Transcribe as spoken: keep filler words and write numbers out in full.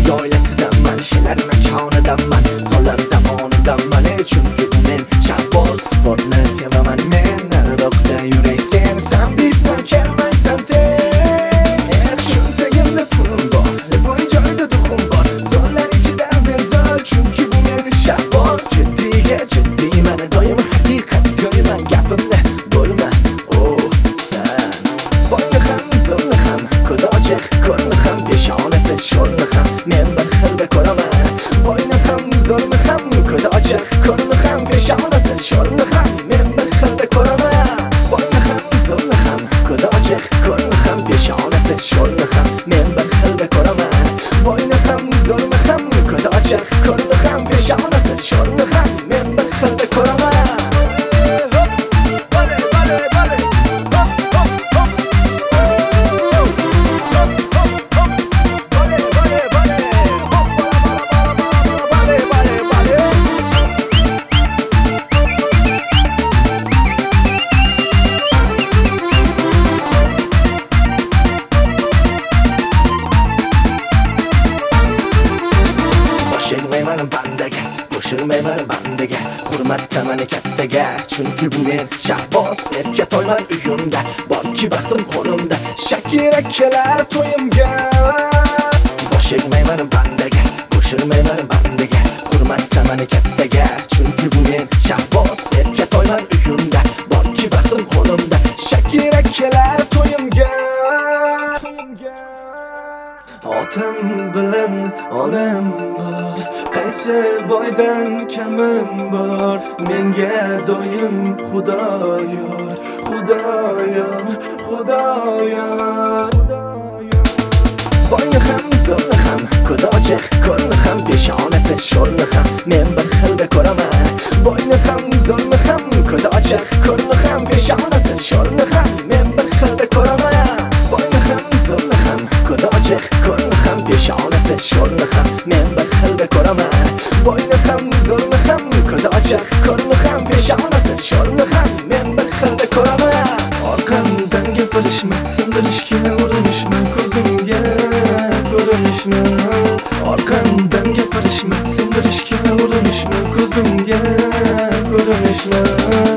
oilasidanman, shelar makonidanman, qolar zamonidanman. Chunki bu men Shahboz, sportni sevaman men. Nariroqda yuray sen, san bizdan kelmaysan teng. Cho'ntagimda pulim bor, bo'y joyda duxum bor, zo'rlar ichida men zo'r. Chunki bu men Shahboz, jiddiyga jiddiyman, doim haqiqat go'yman. Gapimda bo'lma o san, boyni ham zo'rni ham, ko'zi ochiq ko'rni ham, peshonasi sho'rni ham men bir xilda ko'raman. Boyni ham zo'rni ham, ko'zi ochiq ko'rni ham, peshonasi sho'rni ham men bir xilda ko'raman. Boyni ham zo'rni ham, ko'zi ochiq ko'rni ham, peshonasi sho'rni ham men bir xilda ko'raman. Boyni ham zo'rni ham, ko'zi ochiq ko'rni ham, peshonasi sho'rni ham men bir xilda ko'raman. Qo'shilmayman bandaga, qo'shilmayman bandaga, hurmatdaman kattaga. Chunki bu men Shahboz, erka to'yman uyimda, borki baxtim qo'limda, Shakira kelar to'yimga. Qo'shilmayman bandaga, qo'shilmayman bandaga, hurmatdaman kattaga. Chunki bu men Shahboz, erka to'yman uyimda, borki baxtim qo'limda, Shakira kelar to'yimga. Otam bilan onam bor, qaysi boydan kamim bor. Menga doim Xudoyor, Xudoyor, Xudoyor. Boyni ham zo'rni ham, ko'zi ochiq ko'rni ham, peshonasi sho'rni ham men bir xilda ko'raman. Boyni ham zo'rni ham, ko'zi ochiq ko'rni ham, peshonasi sho'rni ham men bir xilda ko'raman. Boyni ham zo'rni ham, ko'zi ochiq ko'rni ham, peshonasi sho'rni ham men bir xilda ko'raman. Boyni ham zo'rni ham, ko'zi ochiq ko'rni ham, peshonasi sho'rni ham men bir xilda ko'raman. Orqamdan gapirishma, sindirishga urinishma, ko'zimga ko'rinishma. Orqamdan gapirishma, sindirishga urinishma, ko'zimga ko'rinishma.